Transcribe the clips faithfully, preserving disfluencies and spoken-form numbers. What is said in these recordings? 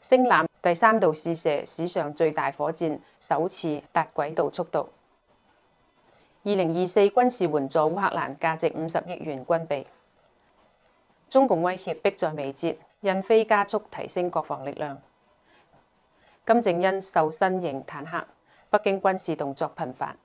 星艦第三度試射史上最大火箭首次達軌道速度。二零二四軍事援助烏克蘭價值五十億元軍備。中共威脅迫在眉睫，印非加速提升國防力量。金正恩售新型坦克，北京軍事動作頻繁。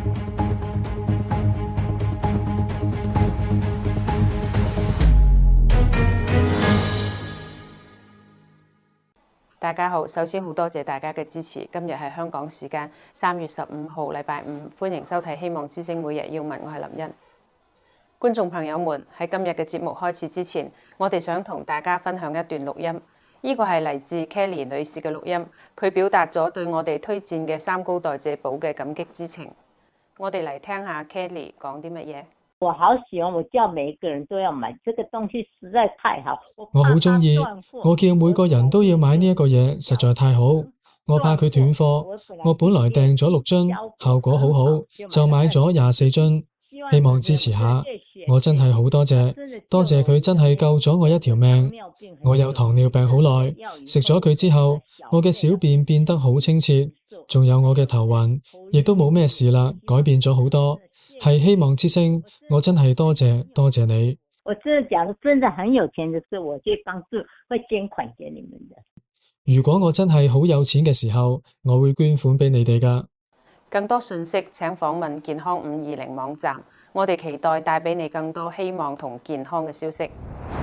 大家好，首先好多謝大家嘅支持。今日係香港時間三月十五號，禮拜五，歡迎收睇《希望之聲每日要聞》，我係林茵。觀眾朋友們，喺今日嘅節目開始之前，我哋想同大家分享一段錄音。呢個係嚟自 Kelly 女士嘅錄音，佢表達咗對我哋推薦嘅三高代謝寶嘅感激之情。我哋嚟聽下 Kelly 講啲乜嘢。 我好喜歡，我叫每一個人都要買，這個東西實在太好。 我好中意，我叫每個人都要買呢一個嘢，實在太好。我怕佢斷貨，我本來訂咗六樽，效果好好，就買咗廿四樽。希望支持下，我真係好多謝，多謝佢真係救咗我一條命。我有糖尿病好耐，食咗佢之後，我嘅小便變得好清澈，仲有我嘅頭暈，亦都冇咩事啦，改變咗好多。係希望之聲，我真係多謝多謝你。 我真的假如真的很有錢的事，我去幫助，會捐款給你們的。 如果我真係好有錢嘅時候，我會捐款俾你哋㗎。 更多信息請訪問健康五二零網站，我哋期待帶俾你更多希望同健康嘅消息。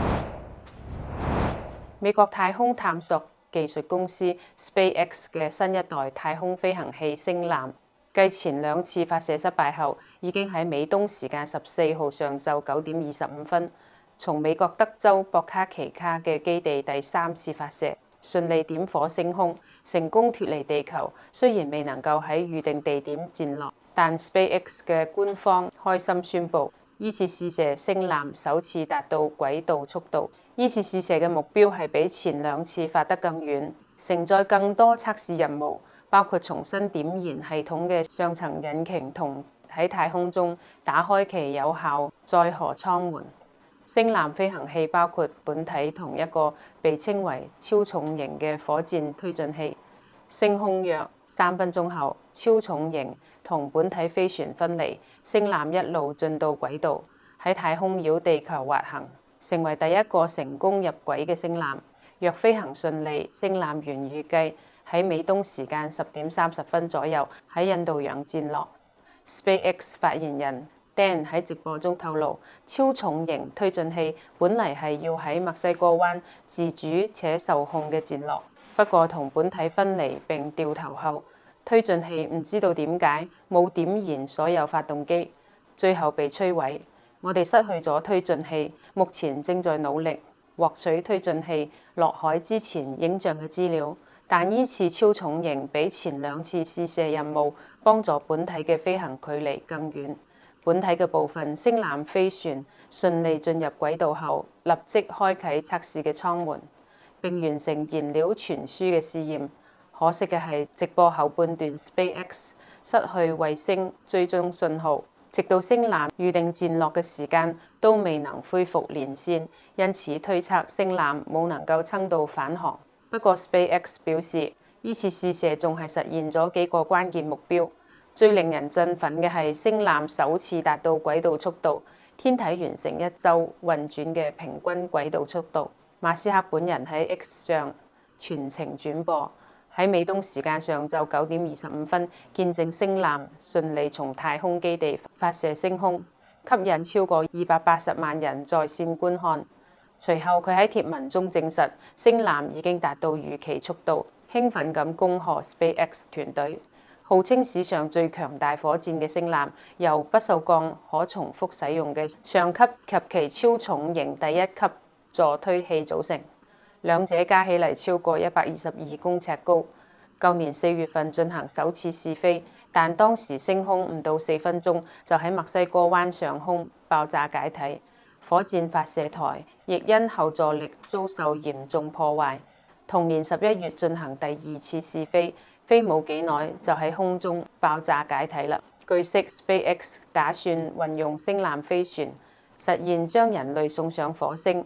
美國太空探索技術公司 SpaceX 嘅新一代太空飛行器星艦，繼前兩次發射失敗後，已經喺美東時間十四號上晝九點二十五分，從美國德州博卡奇卡嘅基地第三次發射，順利點火升空，成功脫離地球。雖然未能夠喺預定地點戰落，但 SpaceX 嘅官方開心宣布，呢次試射星艦首次達到軌道速度。呢次試射嘅目標係比前兩次發得更遠，承載更多測試任務，包括重新點燃系統嘅上層引擎同喺太空中打開其有效載荷艙門。星艦飛行器包括本體同一個被稱為超重型嘅火箭推進器。升空約三分鐘後，超重型同本體飛船分離，星艦一路進到軌道，喺太空繞地球滑行，成為第一個成功入軌嘅星艦。若飛行順利，星艦原預計喺美東時間十點三十分左右喺印度洋戰落。SpaceX 發言人 Dan 喺直播中透露，超重型推進器本嚟係要喺墨西哥灣自主且受控嘅戰落，不過同本體分離並掉頭後，推進器唔知道點解冇點燃所有發動機，最後被摧毀。我哋失去咗推進器，目前正在努力獲取推進器落海之前影像嘅資料。但呢次超重型比前兩次試射任務幫助本體嘅飛行距離更遠。本體嘅部分星艦飛船順利進入軌道後，立即開啟測試嘅艙門，並完成燃料傳輸嘅試驗。可惜嘅係，直播後半段 SpaceX 失去衛星追蹤信號，直到星艦預定戰落嘅時間都未能恢復連線，因此推測星艦冇能夠撐到返航。不過 SpaceX 表示，呢次試射仲係實現咗幾個關鍵目標。最令人振奮嘅係星艦首次達到軌道速度，天體完成一周運轉嘅平均軌道速度。馬斯克本人喺 X 上全程轉播，喺美東時間上晝九點二十五分見證星艦順利從太空基地發射升空，吸引超過二百八十萬人在線觀看。隨後佢喺貼文中證實，星艦已經達到預期速度，興奮咁恭賀 SpaceX 團隊。號稱史上最強大火箭嘅星艦，由不鏽鋼可重複使用嘅上級及其超重型第一級助推器組成，兩者加起嚟超過一百二十二公尺高。舊年四月份進行首次試飛，但當時升空唔到四分鐘，就喺墨西哥灣上空爆炸解體。火箭發射台亦因後座力遭受嚴重破壞。同年十一月進行第二次試飛，飛冇幾耐就喺空中爆炸解體啦。據悉 ，SpaceX 打算運用星艦飛船實現將人類送上火星。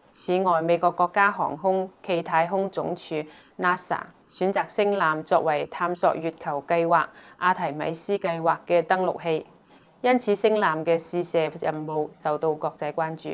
此外，美國國家航空暨太空總署 NASA 選擇星艦作為探索月球計劃阿提米斯計劃嘅登陸器，因此星艦嘅試射任務受到國際關注。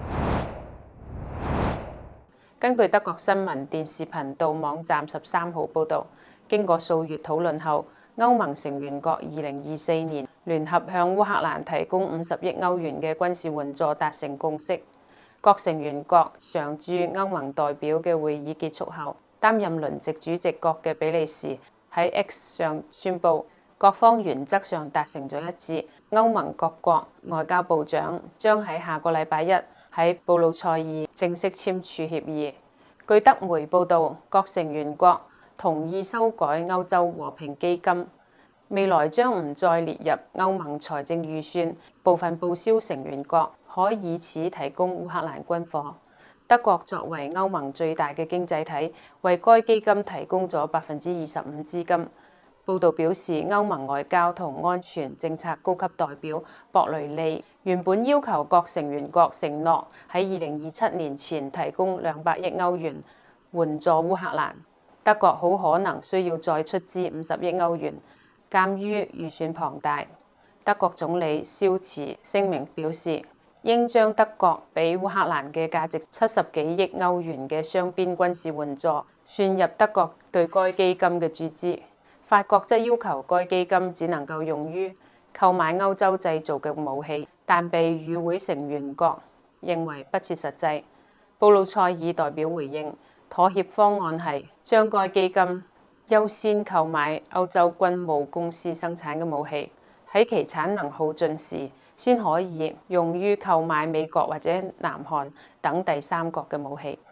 根據德國新聞電視頻道網站十三號報導，經過數月討論後，歐盟成員國二零二四年聯合向烏克蘭提供五十億歐元嘅軍事援助達成共識。各成員國常駐歐盟代表嘅會議結束後，擔任輪值主席國嘅比利時喺 X 上宣布，各方原則上達成咗一致。歐盟各國外交部長將喺下個禮拜一喺布魯塞爾正式簽署協議。據德媒報導，各成員國同意修改歐洲和平基金，未來將唔再列入歐盟財政預算，部分報銷成員國可以此提供烏克蘭軍火。德國作為歐盟最大嘅經濟體，為該基金提供咗百分之二十五資金。報導表示，歐盟外交同安全政策高級代表博雷利原本要求各成員國承諾喺二零二七年前提供兩百億歐元援助烏克蘭。德國好可能需要再出資五十億歐元，鑑於預算龐大。德國總理肖茨聲明表示，應將德國俾烏克蘭嘅價值七十幾億歐元嘅雙邊軍事援助算入德國對該基金嘅注資。法國則要求該基金只能夠用於購買歐洲製造嘅武器，但被與會成員國認為不切實際。布魯塞爾代表回應，妥協方案係將該基金優先購買歐洲軍務公司生產嘅武器，喺其產能耗盡時先可以用於購買美國或者南韓等第三國嘅武器。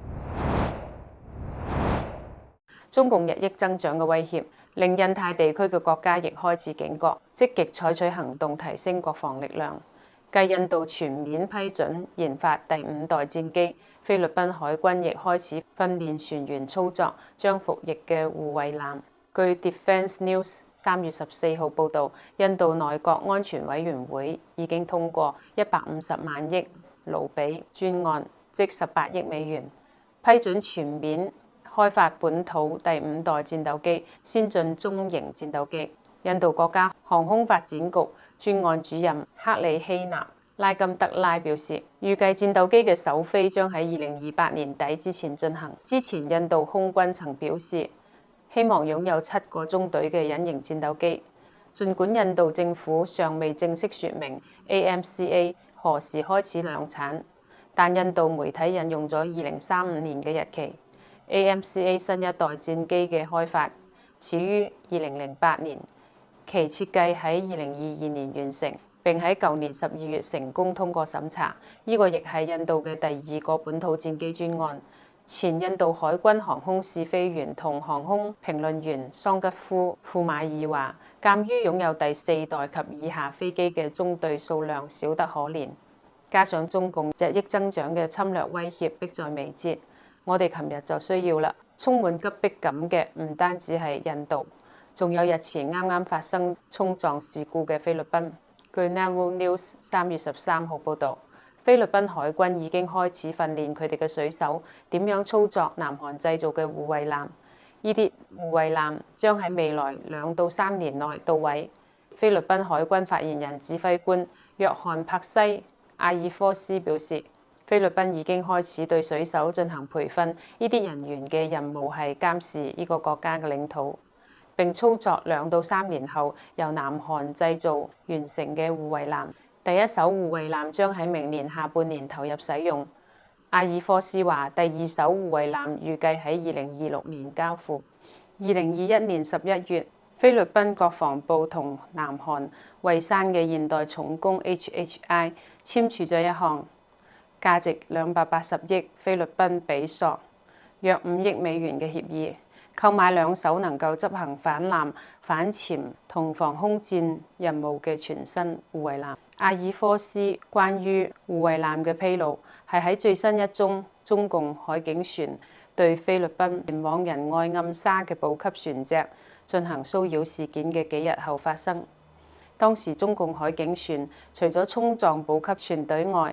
中共日益增長嘅威脅，令印太地區嘅國家亦開始警覺，積極採取行動提升國防力量。繼印度全面批准研發第五代戰機，菲律賓海軍亦開始訓練船員操作將服役嘅護衛艦。據 Defense News 三月十四號報導，印度內閣安全委員會已經通過一百五十萬億盧比專案，即十八億美元，批准全面開發本土第五代戰鬥機、先進中型戰鬥機。印度國家航空發展局專案主任克里希納拉金德拉表示，預計戰鬥機嘅首飛將喺二零二八年底之前進行。之前印度空軍曾表示，希望擁有七個中隊嘅隱形戰鬥機。儘管印度政府尚未正式説明 A M C A 何時開始量產，但印度媒體引用咗二零三五年嘅日期。A M C A 新一代戰機嘅開發始於二零零八年，其設計喺二零二二年完成，並喺舊年十二月成功通過審查。呢、這個亦係印度嘅第二個本土戰機專案。前印度海軍航空試飛員同航空評論員桑吉夫庫馬爾話，鑑於擁有第四代及以下飛機嘅中隊數量少得可憐，加上中共日益增長嘅侵略威脅迫在眉睫，我哋琴日就需要啦。充滿急迫感嘅唔單止係印度，仲有日前啱啱發生衝撞事故嘅菲律賓。據 Naval News 三月十三號報導，菲律賓海軍已經開始訓練佢哋嘅水手點樣操作南韓製造嘅護衛艦。呢啲護衛艦將喺未來兩到三年內到位。菲律賓海軍發言人指揮官約翰柏西阿爾科斯表示，菲律賓已經開始對水手進行培訓，呢啲人員嘅任務係監視呢個國家嘅領土，並操作兩到三年後由南韓製造完成嘅護衛艦。第一艘護衛艦將喺明年下半年投入使用。阿爾科斯話，第二艘護衛艦預計喺二零二六年交付。二零二一年十一月，菲律賓國防部同南韓蔚山嘅現代重工 H H I 簽署咗一項價值兩百八十億菲律賓比索，約五億美元嘅協議，購買兩艘能夠執行反艦、反潛同防空戰任務嘅全新護衛艦。阿爾科斯關於護衛艦嘅披露，係喺最新一宗中共海警船對菲律賓前往仁愛暗沙嘅補給船隻進行騷擾事件嘅幾日後發生。當時中共海警船除咗衝撞補給船隊外，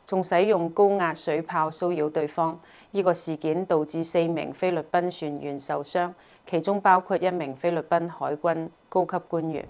仲使用高壓水炮騷擾對方。呢個事件導致四名菲律賓船員受傷，其中包括一名菲律賓海軍高級官員。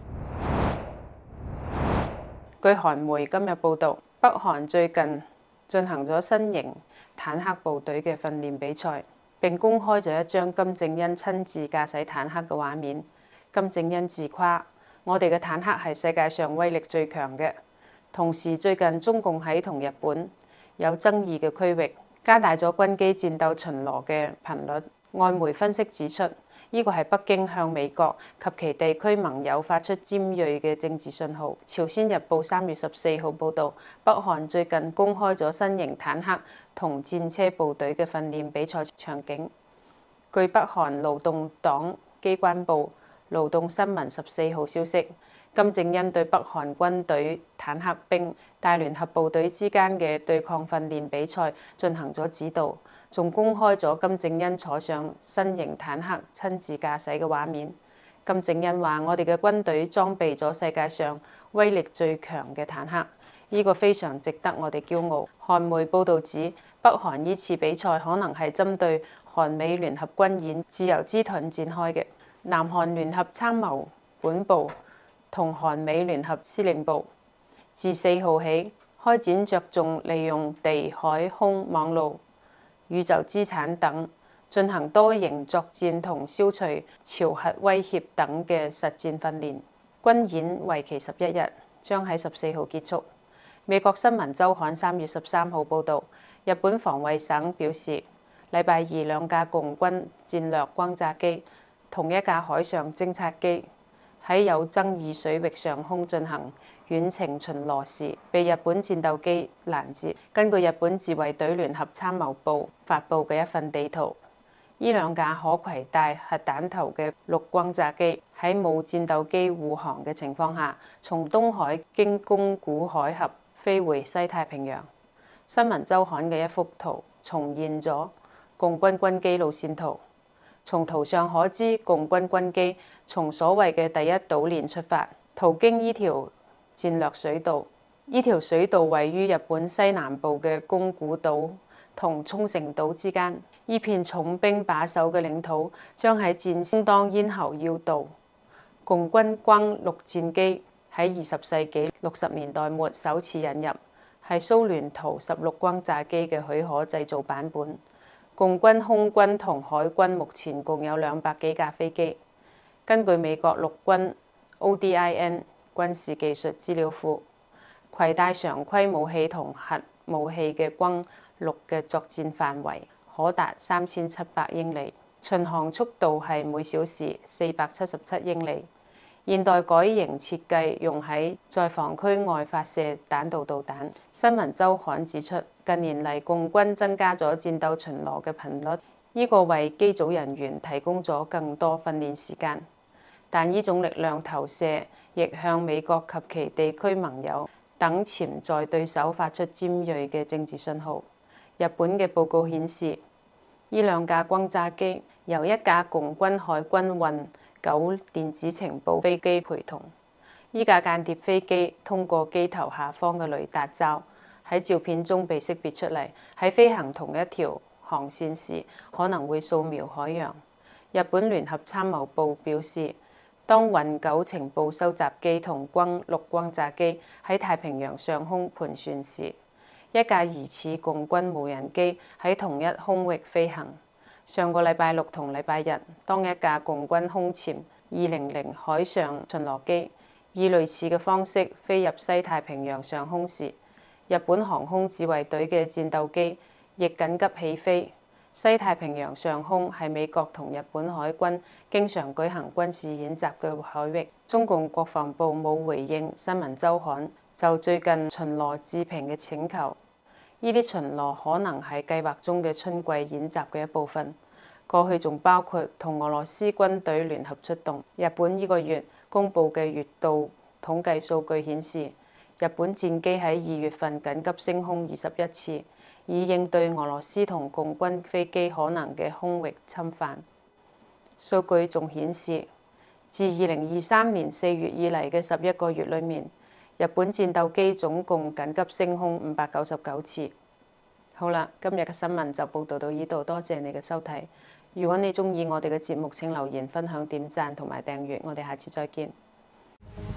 據韓媒今日報導，北韓最近進行咗新型坦克部隊嘅訓練比賽，並公開咗一張金正恩親自駕駛坦克嘅畫面。金正恩自誇：我哋嘅坦克係世界上威力最強嘅。同時，最近中共喺同日本有爭議嘅區域加大咗軍機戰鬥巡邏嘅頻率。外媒分析指出，呢個係北京向美國及其地區盟友發出尖鋭嘅政治信號。朝鮮日報三月十四號報導，北韓最近公開咗新型坦克同戰車部隊嘅訓練比賽場景。據北韓勞動黨機關報勞動新聞十四號消息，金正恩對北韓軍隊坦克兵大聯合部隊之間嘅對抗訓練比賽進行咗指導，仲公開咗金正恩坐上新型坦克親自駕駛嘅畫面。金正恩話：我哋嘅軍隊裝備咗世界上威力最強嘅坦克，呢個非常值得我哋驕傲。韓媒報導指，北韓呢次比賽可能係針對韓美聯合軍演自由之盾展開嘅。南韓聯合參謀本部同韓美聯合司令部自四號起開展着重利用地海空網路、宇宙資產等進行多型作戰同消除朝核威脅等嘅實戰訓練。軍演為期十一日，將喺十四號結束。美國新聞週刊三月十三號報導，日本防衛省表示，禮拜二兩架共軍戰略轟炸機同一架海上偵察機喺有爭議水域上空進行遠程巡邏時，被日本戰鬥機攔截。根據日本自衛隊聯合參謀部發布嘅一份地圖，呢兩架可攜帶核彈頭嘅陸轟炸機喺冇戰鬥機護航嘅情況下，從東海經宮古海峽飛回西太平洋。新聞週刊嘅一幅圖重現咗共軍軍機路線圖。從圖上可知，共軍軍機從所謂嘅第一島鏈出發，途經呢條戰略水道。呢條水道位於日本西南部嘅宮古島同沖繩島之間。呢片重兵把守嘅領土將喺戰爭當咽喉要道。共軍轟陸戰機喺二十世紀六十年代末首次引入，係蘇聯圖十六轟炸機嘅許可製造版本。共軍空軍同海軍目前共有兩百幾架飛機。根據美國陸軍 O D I N 軍事技術資料庫，攜帶常規武器同核武器嘅轟陸嘅作戰範圍可達三千七百英里，巡航速度係每小時四百七十七英里。現代改型設計用喺在防區外發射彈道導彈。新聞週刊指出，近年嚟共軍增加咗戰鬥巡邏嘅頻率，呢個為機組人員提供咗更多訓練時間。但呢種力量投射亦向美國及其地區盟友等潛在對手發出尖鋭嘅政治信號。日本嘅報告顯示，呢兩架轟炸機由一架共軍海軍運九電子情報飛機陪同。呢架間諜飛機通過機頭下方嘅雷達罩喺照片中被識別出嚟，喺飛行同一條航線時可能會掃描海洋。日本聯合參謀部表示，當運九情報收集機同轟陸轟炸機喺太平洋上空盤旋時，一架疑似共軍無人機喺同一空域飛行。上個禮拜六同禮拜日，當一架共軍空潛二零零海上巡邏機以類似嘅方式飛入西太平洋上空時，日本航空自衛隊嘅戰鬥機亦緊急起飛。西太平洋上空係美國同日本海軍經常舉行軍事演習嘅海域。中共國防部冇回應新聞週刊就最近巡邏置評嘅請求。呢啲巡邏可能係計劃中嘅春季演習嘅一部分。過去仲包括同俄羅斯軍隊聯合出動。日本呢個月公佈嘅月度統計數據顯示，日本戰機喺二月份緊急升空二十一次，以應對俄羅斯同共軍飛機可能嘅空域侵犯。數據仲顯示，自二零二三年四月以嚟嘅十一個月裏面， 日本戰鬥機總共緊急升空五百九十九次。好啦，今日嘅新聞就報道到呢度，多謝你嘅收睇。如果你鍾意我哋嘅節目，請留言、分享、點讚同埋訂閱。我哋下次再見。